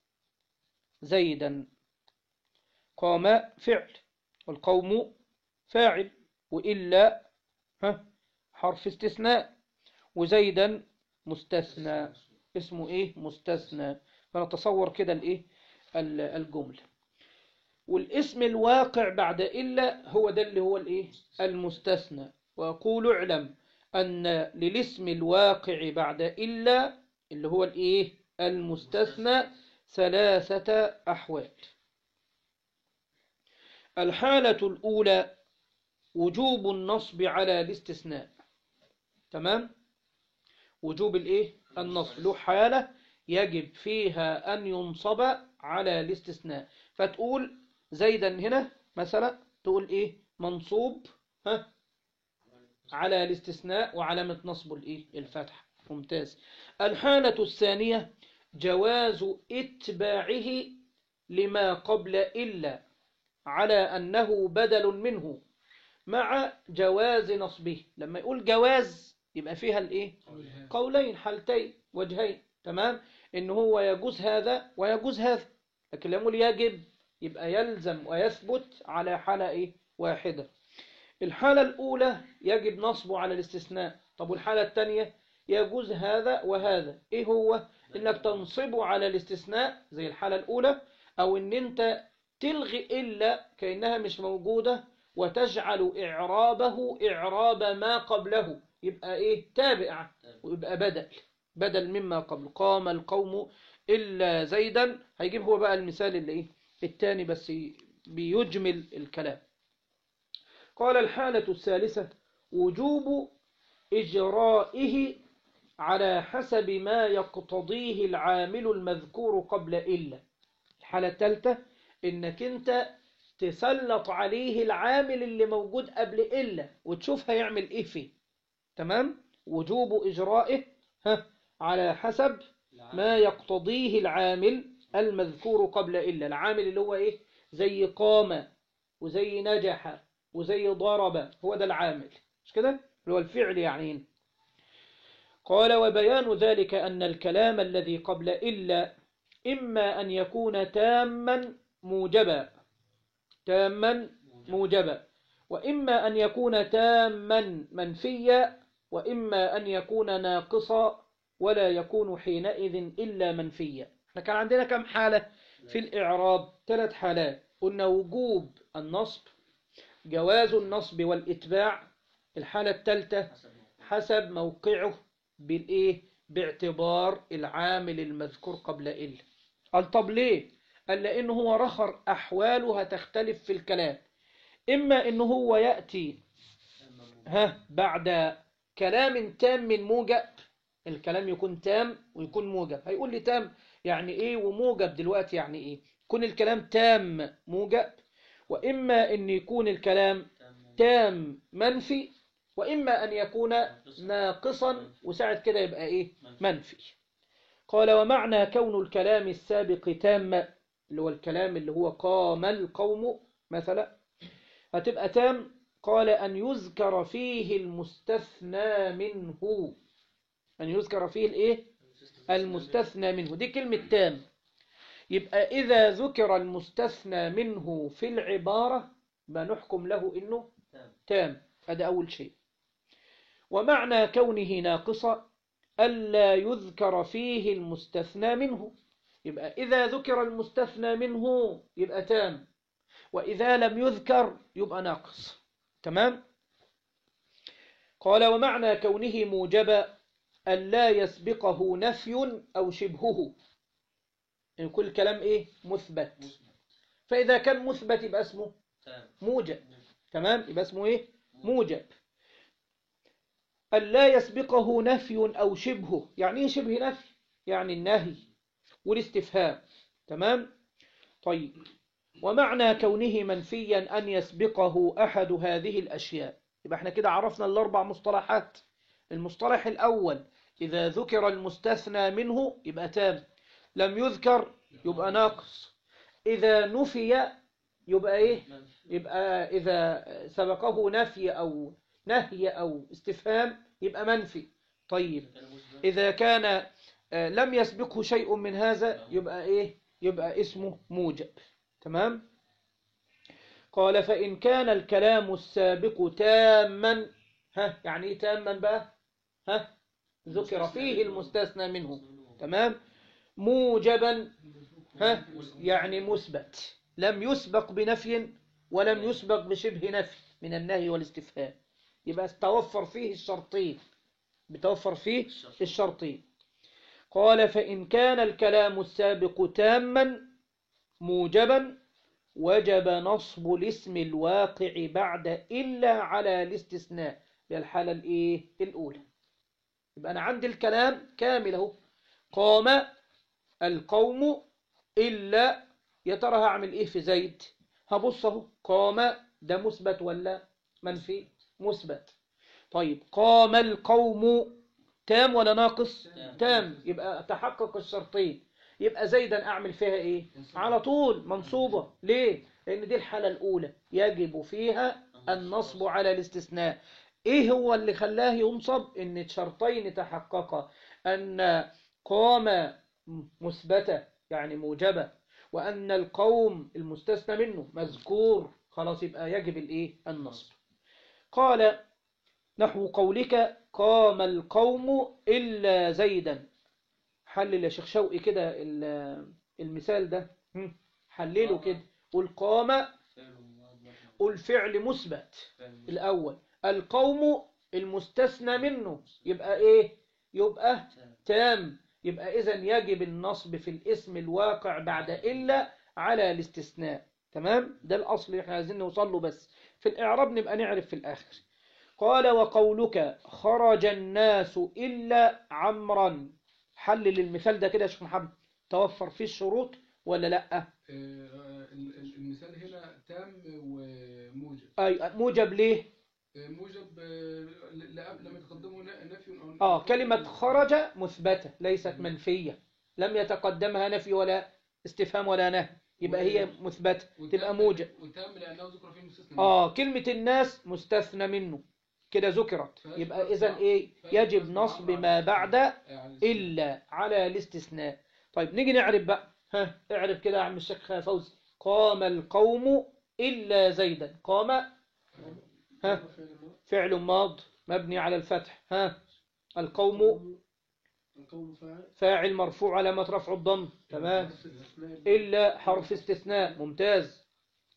A: زيدا. قام فعل والقوم فاعل، وإلا حرف استثناء، وزيدا مستثنى، اسمه ايه؟ مستثنى. فنتصور كده الايه الجملة. والاسم الواقع بعد إلا هو ده اللي هو الايه؟ المستثنى. وأقول اعلم أن للاسم الواقع بعد إلا اللي هو الايه؟ المستثنى ثلاثة أحوال. الحالة الأولى وجوب النصب على الاستثناء. تمام؟ وجوب الايه؟ النصب له حالة يجب فيها أن ينصب على الاستثناء. فتقول زيدا هنا مثلا تقول ايه؟ منصوب على الاستثناء، وعلامة نصبه الايه؟ الفتح. ممتاز. الحالة الثانية جواز اتباعه لما قبل إلا على أنه بدل منه، مع جواز نصبه. لما يقول جواز يبقى فيها الايه؟ قولين، حالتين، وجهين. تمام؟ إن هو يجوز هذا ويجوز هذا. لكن لما يقول يجب يبقى يلزم ويثبت على حالة ايه؟ واحدة. الحالة الأولى يجب نصبه على الاستثناء. طب والحالة الثانية يجوز هذا وهذا. ايه هو؟ انك تنصبه على الاستثناء زي الحالة الأولى، او ان انت تلغي إلا كأنها مش موجودة وتجعل إعرابه إعراب ما قبله، يبقى إيه؟ تابع، ويبقى بدل مما قبل. قام القوم إلا زيدا. هيجيب هو بقى المثال اللي إيه؟ الثاني بس بيجمل الكلام. قال الحالة الثالثة وجوب إجرائه على حسب ما يقتضيه العامل المذكور قبل إلا. الحالة الثالثة إنك أنت تسلط عليه العامل اللي موجود قبل إلا وتشوف هيعمل إيه فيه. تمام؟ وجوب إجرائه على حسب ما يقتضيه العامل المذكور قبل إلا. العامل اللي هو إيه؟ زي قام وزي نجح وزي ضرب، هو ده العامل، مش كده؟ اللي هو الفعل يعني. قال وبيان ذلك أن الكلام الذي قبل إلا إما أن يكون تاما موجبا، وإما أن يكون تاما منفيا، وإما أن يكون ناقصا ولا يكون حينئذ إلا منفيا. احنا كان عندنا كم حالة في الإعراب؟ 3 حالات. قلنا وجوب النصب، جواز النصب والإتباع. الحالة الثالثة حسب موقعه بالإيه؟ باعتبار العامل المذكور قبل إلا. قال طب ليه؟ قال لأنه هو رخر أحواله هتختلف في الكلام. إما إنه هو يأتي بعد كلام تام موجب، الكلام يكون تام ويكون موجب. هيقول لي تام يعني إيه وموجب دلوقتي يعني إيه؟ يكون الكلام تام موجب، وإما أن يكون الكلام تام منفي، وإما أن يكون ناقصا وساعد كده يبقى إيه؟ منفي. قال ومعنى كون الكلام السابق تام، اللي هو الكلام اللي هو قام القوم مثلا، هتبقى تام. قال أن يذكر فيه المستثنى منه، أن يذكر فيه الإيه؟ المستثنى منه. دي كلمة تام. يبقى إذا ذكر المستثنى منه في العبارة ما نحكم له إنه تام. هذا أول شيء. ومعنى كونه ناقصا ألا يذكر فيه المستثنى منه. يبقى إذا ذكر المستثنى منه يبقى تام، وإذا لم يذكر يبقى ناقص. تمام؟ قال ومعنى كونه موجبا ألا يسبقه نفي أو شبهه. يعني كل كلام إيه؟ مثبت. فإذا كان مثبت يبقى اسمه موجب. تمام؟ يبقى اسمه إيه؟ موجب. ألا يسبقه نفي أو شبهه. يعني إيه شبه نفي؟ يعني النهي والاستفهام. تمام. طيب، ومعنى كونه منفيا أن يسبقه أحد هذه الأشياء. يبقى احنا كده عرفنا الأربع مصطلحات. المصطلح الأول: إذا ذكر المستثنى منه يبقى تام، لم يذكر يبقى ناقص، إذا نفي يبقى إيه؟ يبقى إذا سبقه نفي أو نهي أو استفهام يبقى منفي. طيب، إذا كان لم يسبقه شيء من هذا يبقى إيه؟ يبقى اسمه موجب. تمام. قال: فإن كان الكلام السابق تاما، يعني إيه تاما بقى؟ ذكر فيه المستثنى منه. تمام. موجبا، يعني مثبت، لم يسبق بنفي ولم يسبق بشبه نفي من النهي والاستفهام، يبقى توفر فيه الشرطين، بتوفر فيه الشرطين. قال: فإن كان الكلام السابق تاما موجبا وجب نصب الاسم الواقع بعد إلا على الاستثناء بالحالة الأولى. يبقى أنا عندي الكلام كامل اهو: قام القوم إلا، يا ترى هعمل إيه في زيد؟ هبص اهو، قام ده مثبت ولا منفي؟ مثبت. طيب، قام القوم تام ولا ناقص؟ تام، يبقى تحقق الشرطين. يبقى زيدا أعمل فيها إيه؟ على طول منصوبة. ليه؟ لأن دي الحالة الأولى يجب فيها النصب على الاستثناء. إيه هو اللي خلاه ينصب؟ إن شرطين تحققا: أن قام مثبتة يعني موجبة، وأن القوم المستثنى منه مذكور، خلاص يبقى يجب النصب. قال: نحو قولك قام القوم إلا زيدا. حلل يا شيخ شوقي كده المثال ده، حلله كده. قل قام، قل فعل مثبت الأول، القوم المستثنى منه يبقى إيه؟ يبقى تام. يبقى إذن يجب النصب في الاسم الواقع بعد إلا على الاستثناء. تمام. ده الأصل اللي احنا عايزين نوصل له، بس في الإعراب نبقى نعرف في الآخر. قال: وقولك خرج الناس إلا عمرا. حلل المثال ده كده يا شيخ محمد، توفر فيه الشروط ولا لا؟
B: المثال هنا تام وموجب.
A: أي موجب ليه؟
B: موجب لم يتقدمه نفي أو
A: كلمة خرج مثبتة ليست منفية، لم يتقدمها نفي ولا استفهام ولا نهي، يبقى هي مثبتة تبقى موجب.
B: وتام لأنه ذكر فيه المستثنى.
A: كلمة الناس مستثنى منه كده ذكرت، يبقى إذن إيه؟ يجب نصب ما بعد إلا على الاستثناء. طيب، نيجي نعرف بقى. اعرف كده يا عم الشيخ فوزي. قام القوم إلا زيدا. قام فعل ماض مبني على الفتح. القوم فاعل مرفوع علامة رفع الضم. تمام. إلا حرف استثناء. ممتاز.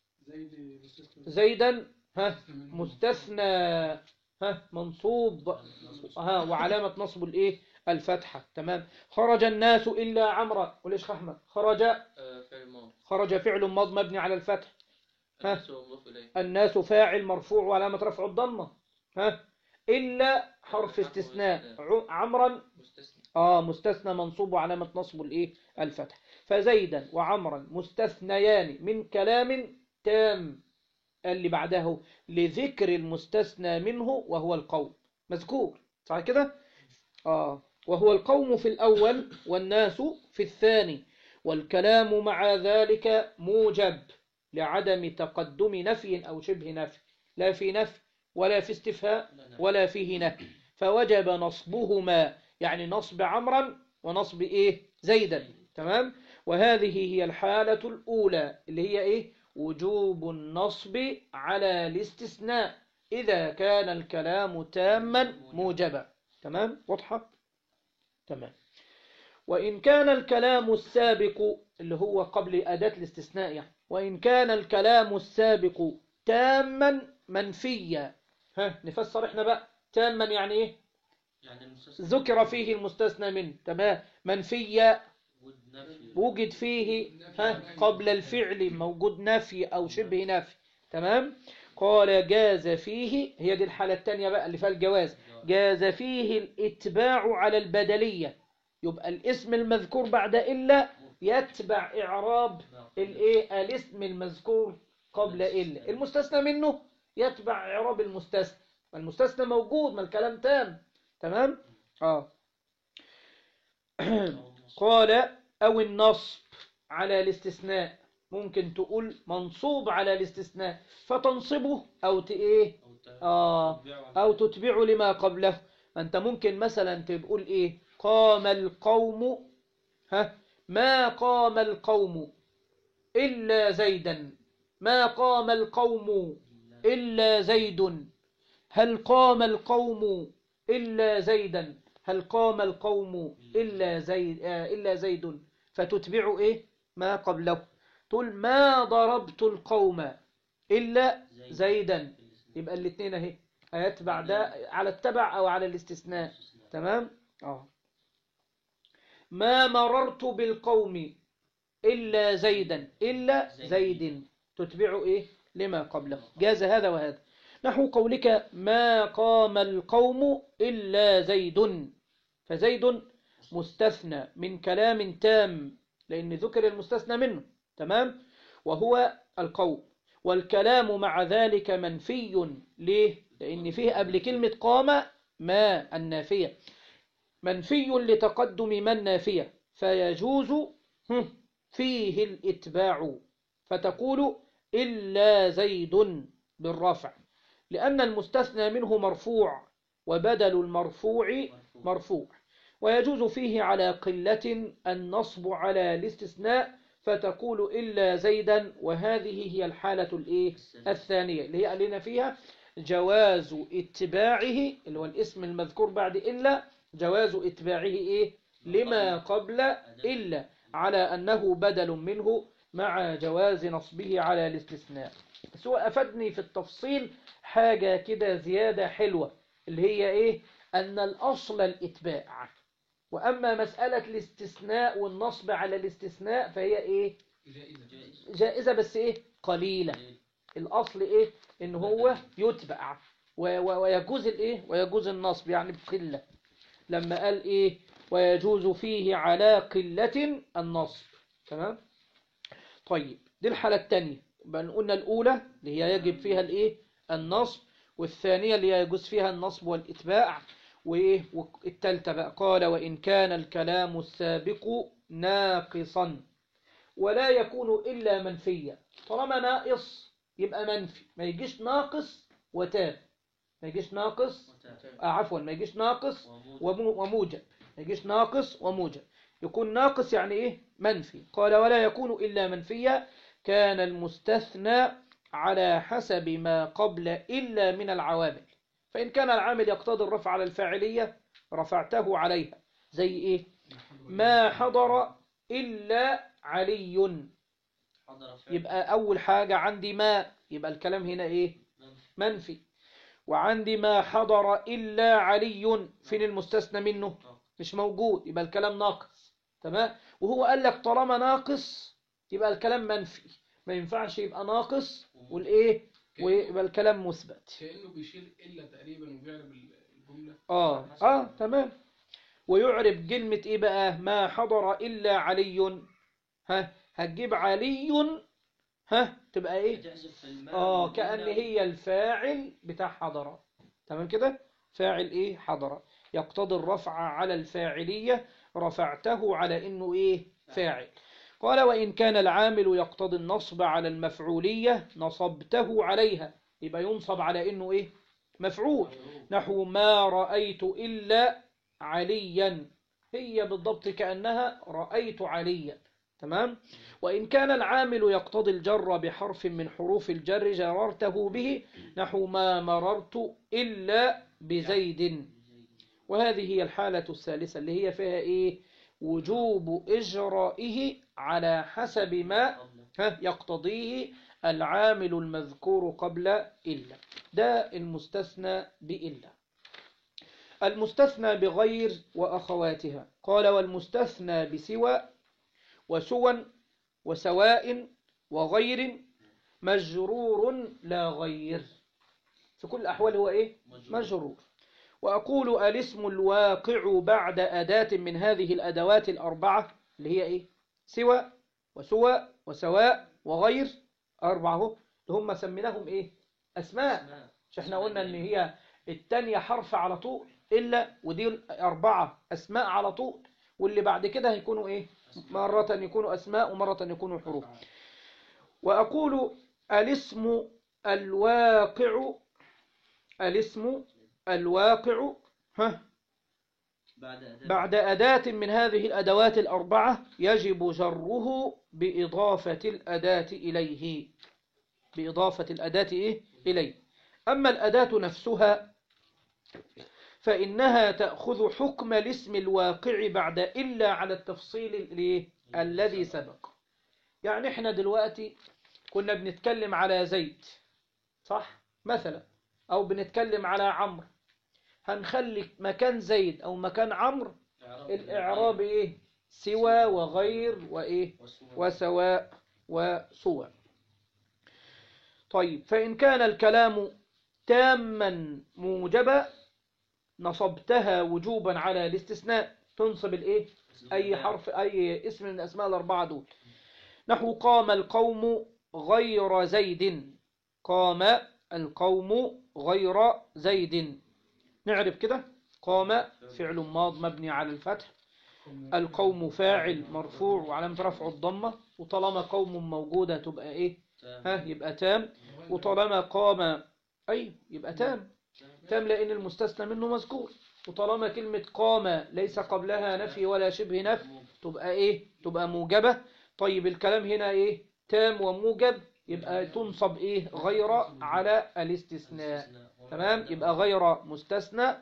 A: زيدا مستثنى منصوب وعلامة نصب الفتحة. تمام. خرج الناس إلا عمرا. وليش أحمد؟ خرج فعل ماض مبني على الفتح. الناس فاعل مرفوع وعلامة رفع الضمة. إلا حرف استثناء. عمرا مستثنى منصوب وعلامة نصب الفتح. فزيدا وعمرا مستثنيان من كلام تام اللي بعده لذكر المستثنى منه وهو القوم مذكور، صح كده؟ وهو القوم في الأول والناس في الثاني، والكلام مع ذلك موجب لعدم تقدم نفي أو شبه نفي، لا في نفي ولا في استفهام ولا فيه نفي، فوجب نصبهما، يعني نصب عمرا ونصب زيدا. تمام. وهذه هي الحالة الأولى اللي هي وجوب النصب على الاستثناء إذا كان الكلام تاما موجبا. تمام. واضحة؟ تمام. وإن كان الكلام السابق اللي هو قبل أداة الاستثناء يعني، وإن كان الكلام السابق تاما منفيا. نفسر احنا بقى تاما يعني ايه؟
C: يعني
A: ذكر فيه المستثنى منه. تمام. منفيا وجد فيه قبل الفعل موجود نفي أو شبه نفي. تمام. قال جاز فيه، هي دي الحالة الثانية بقى اللي فيها الجواز، جاز فيه الاتباع على البدلية. يبقى الاسم المذكور بعد إلا يتبع إعراب الإيه الاسم المذكور قبل إلا. المستثنى منه يتبع إعراب المستثنى، المستثنى موجود، ما الكلام تام. تمام. قال أو النصب على الاستثناء، ممكن تقول منصوب على الاستثناء فتنصبه أو إيه أو تتبع لما قبله. أنت ممكن مثلا تقول إيه قام القوم، ما قام القوم إلا زيدا، ما قام القوم إلا زيد، هل قام القوم إلا زيدا، هل قام القوم إلا زيد، فتتبع إيه ما قبله. تقول ما ضربت القوم إلا زيدا، يبقى الاثنين اهي هيتبع ده على التبع أو على الاستثناء. تمام. ما مررت بالقوم إلا زيدا، إلا زيد، تتبع إيه لما قبله. جاز هذا وهذا. نحو قولك ما قام القوم إلا زيد، فزيد مستثنى من كلام تام لأن ذكر المستثنى منه. تمام. وهو القوم، والكلام مع ذلك منفي. ليه؟ لأن فيه قبل كلمة قام ما النافية، منفي لتقدم من نافية، فيجوز فيه الإتباع، فتقول إلا زيد بالرفع، لأن المستثنى منه مرفوع وبدل المرفوع مرفوع. ويجوز فيه على قلة النصب على الاستثناء، فتقول إلا زيدا، وهذه هي الحالة الثانية اللي هي قالنا فيها جواز اتباعه، اللي هو الاسم المذكور بعد إلا، جواز اتباعه لما قبل إلا على أنه بدل منه، مع جواز نصبه على الاستثناء. بس هو أفدني في التفصيل حاجة كده زيادة حلوة، اللي هي أن الأصل الإتباع، وأما مسألة الاستثناء والنصب على الاستثناء فهي جائزة بس قليلة. الأصل إن هو يتبع ويجوز ويجوز النصب يعني بقلة. لما قال ويجوز فيه على قلة النصب. تمام. طيب دي الحالة الثانية. قلنا الأولى اللي هي يجب فيها النصب، والثانية اللي هي يجوز فيها النصب والإتباع، والثالثة بقى قال وإن كان الكلام السابق ناقصا ولا يكون إلا منفيا. طالما ناقص يبقى منفي، ما يجيش ناقص وتام، ما يجيش ناقص ما يجيش ناقص وموجب، ما يجيش ناقص وموجب، يكون ناقص يعني منفي. قال ولا يكون إلا منفيا، كان المستثنى على حسب ما قبل إلا من العوامل، فإن كان العامل يقتضي الرفع على الفاعلية رفعته عليها، زي ما حضر إلا علي، يبقى أول حاجة عندي ما، يبقى الكلام هنا منفي. وعندي ما حضر إلا علي، فين المستثنى منه؟ مش موجود، يبقى الكلام ناقص. تمام. وهو قال لك طالما ناقص يبقى الكلام منفي، ما ينفعش يبقى ناقص ويبقى الكلام مثبت.
B: كأنه بيشيل إلا تقريبا وبيعرب الجملة.
A: تمام. ويعرب كلمة بقى ما حضر إلا علي، هتجيب علي تبقى كأن هي الفاعل بتاع حضر. تمام كده. فاعل حضر يقتضي الرفع على الفاعلية، رفعته على إنه فاعل. قال وإن كان العامل يقتضي النصب على المفعولية نصبته عليها، يبقى ينصب على إنه مفعول. نحو ما رأيت إلا عليا، هي بالضبط كأنها رأيت عليا. تمام. وإن كان العامل يقتضي الجر بحرف من حروف الجر جررته به، نحو ما مررت إلا بزيد. وهذه هي الحالة الثالثة اللي هي فيها وجوب إجرائه على حسب ما يقتضيه العامل المذكور قبل إلا. ده المستثنى بإلا. المستثنى بغير وأخواتها. قال والمستثنى بسوى وسوى وسواء وغير مجرور لا غير، في كل الأحوال هو مجرور. وأقول الاسم الواقع بعد أداة من هذه الأدوات الأربعة اللي هي سوى وسوى وسواء وغير، أربعة اهو، اللي هم سميناهم إيه؟ أسماء. مش احنا قلنا إن هي التانية حرف على طول إلا، ودي أربعة أسماء على طول، واللي بعد كده هيكونوا إيه؟ مرة يكونوا أسماء ومرة يكونوا حروف. وأقول الاسم الواقع، الاسم الواقع بعد أداة من هذه الأدوات الأربعة يجب جره بإضافة الأداة إليه، بإضافة الأداة إيه؟ إليه. أما الأداة نفسها فإنها تأخذ حكم الاسم الواقع بعد إلا على التفصيل الذي سبق. يعني إحنا دلوقتي كنا بنتكلم على زيد، صح مثلا، أو بنتكلم على عمرو، هنخلي مكان زيد أو مكان عمرو الإعراب إيه؟ سوى وغير وإيه؟ وسواء وسوى. طيب، فإن كان الكلام تاما موجبا نصبتها وجوبا على الاستثناء، تنصب الإيه؟ أي حرف، أي اسم من الأسماء الأربعة دول. نحو قام القوم غير زيد، قام القوم غير زيد. نعرف كده، قام فعل ماض مبني على الفتح، القوم فاعل مرفوع وعلامة رفعه الضمة، وطالما قوم موجودة تبقى إيه؟ يبقى تام. وطالما قام يبقى تام لأن المستثنى منه مذكور. وطالما كلمة قام ليس قبلها نفي ولا شبه نفي تبقى إيه؟ تبقى موجبة. طيب، الكلام هنا إيه؟ تام وموجب، يبقى تنصب إيه؟ غير على الاستثناء. تمام، يبقى غير مستثنى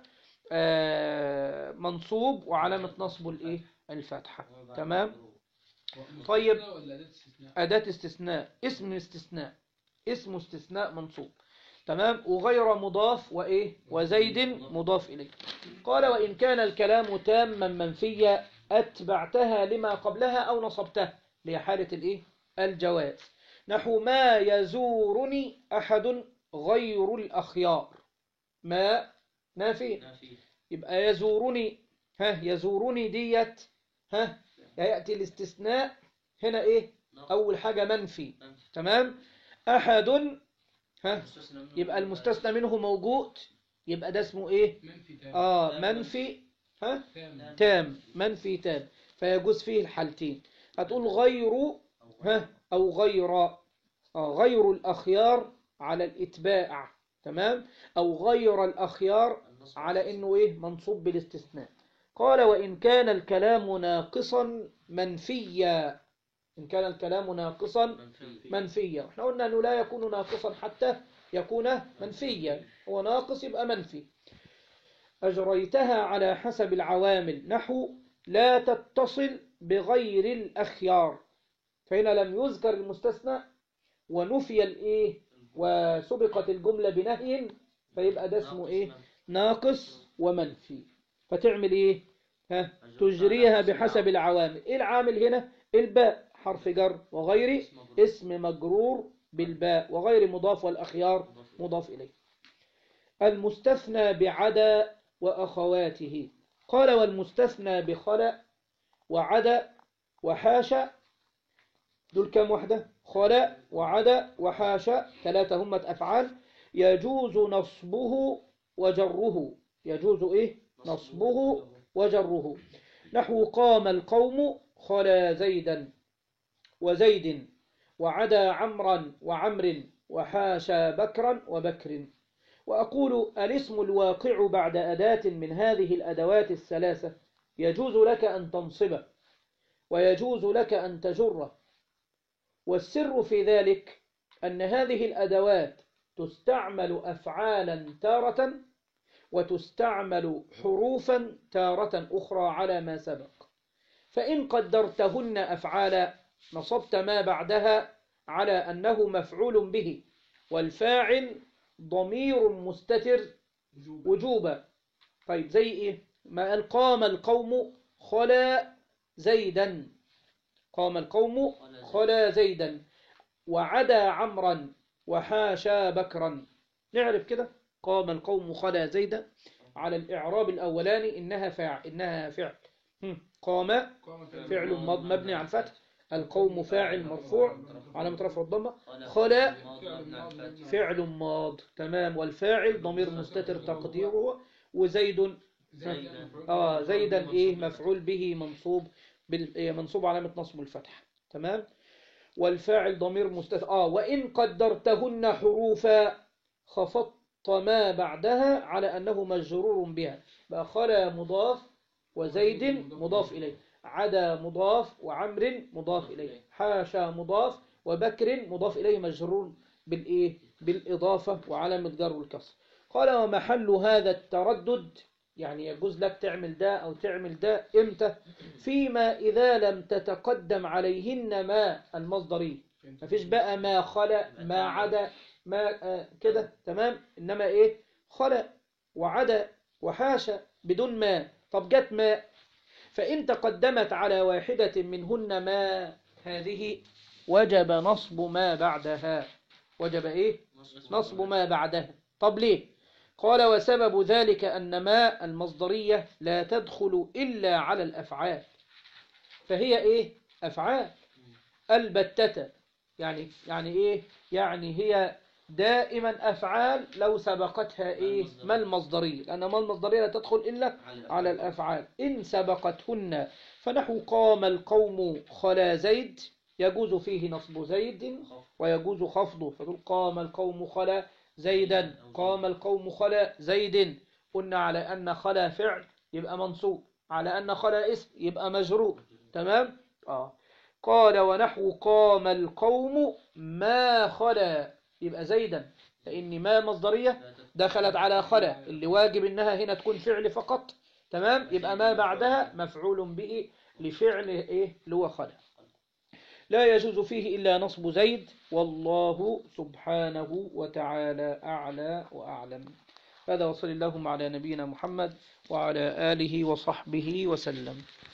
A: منصوب وعلامة نصبه الإيه؟ الفتحة. تمام. طيب، أداة استثناء، اسم استثناء، اسم استثناء منصوب. تمام، وغير مضاف وإيه؟ وزيد مضاف إليه. قال وإن كان الكلام تاما منفيا أتبعتها لما قبلها أو نصبتها، لحالة الإيه؟ الجواز. نحو ما يزورني أحد غير الأخيار، ما نافي، يبقى يزورني، يزورني ديت، يأتي الاستثناء هنا إيه؟ أول حاجة منفي. تمام. أحد يبقى المستثنى منه موجود، يبقى ده اسمه إيه؟ منفي تام، منفي تام، فيجوز فيه الحالتين. هتقول غير أو غير الأخيار على الإتباع. تمام، أو غير الأخيار على إنه إيه؟ منصوب بالاستثناء. قال وإن كان الكلام ناقصا منفيا، إن كان الكلام ناقصا منفيا، احنا قلنا أنه لا يكون ناقصا حتى يكون منفيا، هو ناقص يبقى منفي. أجريتها على حسب العوامل، نحو لا تتصل بغير الأخيار، فهنا لم يذكر المستثنى ونفي الإيه؟ وسبقت الجملة بنهي، فيبقى ده اسمه إيه؟ ناقص ومنفي. فتعمل إيه؟ تجريها بحسب العوامل. إيه العامل هنا؟ الباء حرف جر، وغير اسم مجرور بالباء، وغير مضاف والأخيار مضاف إليه. المستثنى بعدا وأخواته، قال والمستثنى بخلا وعدا وحاشا، دول كم وحدة؟ خلا وعدا وحاشا، ثلاثة همة أفعال، يجوز نصبه وجره، يجوز إيه؟ نصبه وجره. نحو قام القوم خلا زيدا وزيد، وعدا عمرا وعمر، وحاشا بكرا وبكر. وأقول الاسم الواقع بعد أداة من هذه الأدوات الثلاثة يجوز لك أن تنصبه ويجوز لك أن تجره. والسر في ذلك أن هذه الأدوات تستعمل أفعالا تارة وتستعمل حروفا تارة أخرى على ما سبق. فإن قدرتهن أفعالا نصبت ما بعدها على أنه مفعول به، والفاعل ضمير مستتر وجوبا. طيب، زي إيه؟ ما قال قام القوم خلا زيدا، قام القوم خلا زيدا، وعدا عمرا، وحاشا بكرا. نعرف كده قام القوم خلا زيدا على الإعراب الأولاني إنها فعل، قام فعل ماض مبني على الفتح، القوم فاعل مرفوع علامة رفع الضمة. خلا فعل ماض، تمام. والفاعل ضمير مستتر تقديره وزيد زيدا ايه مفعول به منصوب منصوب علامة نصب الفتح، تمام. والفاعل ضمير مستتر وإن قدرتهن حروفا خفضت ما بعدها على أنه مجرور بها، بقى خلا مضاف وزيد مضاف إليه، عدا مضاف وعمر مضاف إليه، حاشا مضاف وبكر مضاف إليه مجرور بالإيه بالإضافة وعلامة جر والكسر. قال ومحل هذا التردد، يعني يجوز لك تعمل ده أو تعمل ده إمتى؟ فيما إذا لم تتقدم عليهن ما المصدري، مفيش بقى ما خلا ما عدا ما كده، تمام. إنما إيه خلا وعدا وحاشا بدون ما. طب جت ما، فإن تقدمت على واحدة منهن ما هذه وجب نصب ما بعدها، وجب إيه نصب ما بعدها. طب ليه؟ قال وسبب ذلك أن ما المصدرية لا تدخل إلا على الأفعال، فهي إيه أفعال البتة، يعني إيه يعني هي دائما أفعال لو سبقتها إيه ما المصدرية، لأن ما المصدرية لا تدخل إلا على الأفعال إن سبقتهن. فنحو قام القوم خلا زيد يجوز فيه نصب زيد ويجوز خفضه، فتقول قام القوم خلا زيدا، قام القوم خلا زيد. قلنا على أن خلا فعل يبقى منصوب، على أن خلا اسم يبقى مجرور، تمام. قال ونحو قام القوم ما خلا يبقى زيدا، لأن ما مصدرية دخلت على خلا اللي واجب إنها هنا تكون فعل فقط، تمام. يبقى ما بعدها مفعول به لفعل إيه اللي هو خلا. لا يجوز فيه إلا نصب زيد، والله سبحانه وتعالى أعلى وأعلم. هذا وصل اللهم على نبينا محمد وعلى آله وصحبه وسلم.